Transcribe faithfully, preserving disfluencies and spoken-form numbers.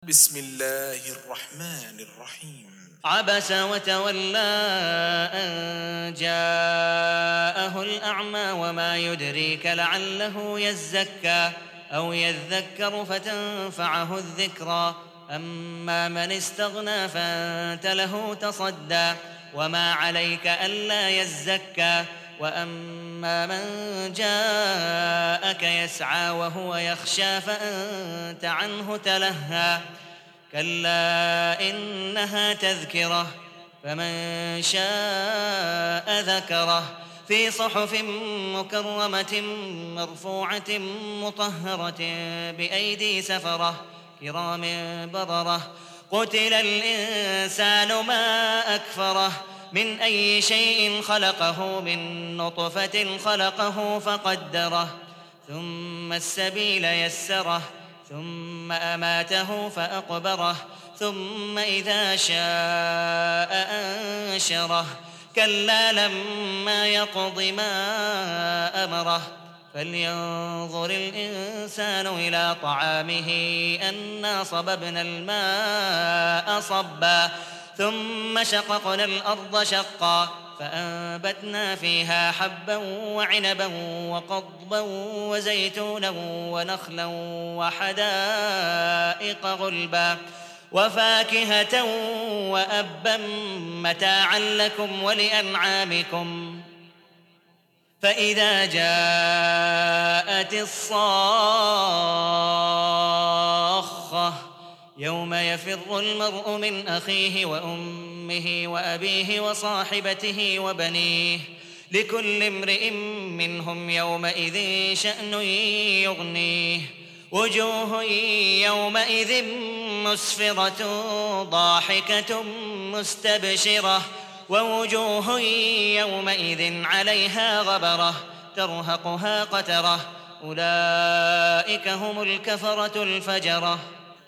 بسم الله الرحمن الرحيم. عبس وتولى أن جاءه الأعمى وما يدريك لعله يزكى أو يذكر فتنفعه الذكرى أما من استغنى فأنت له تصدى وما عليك ألا يزكى وأما من جاءك يسعى وهو يخشى فأنت عنه تلهى كلا إنها تذكرة فمن شاء ذكره في صحف مكرمة مرفوعة مطهرة بأيدي سفرة كرام بررة قتل الإنسان ما أكفره من أي شيء خلقه من نطفة خلقه فقدره ثم السبيل يسره ثم أماته فأقبره ثم إذا شاء أنشره كلا لما يقض ما أمره فلينظر الإنسان إلى طعامه أنا صببنا الماء صبا ثم شققنا الأرض شقا فأنبتنا فيها حبا وعنبا وقضبا وزيتونا ونخلا وحدائق غلبا وفاكهة وأبا متاعا لكم ولأنعامكم فإذا جاءت الصاخة يوم يفر المرء من أخيه وأمه وأبيه وصاحبته وبنيه لكل امرئ منهم يومئذ شأن يغنيه وجوه يومئذ مسفرة ضاحكة مستبشرة ووجوه يومئذ عليها غبرة ترهقها قترة أولئك هم الكفرة الفجرة.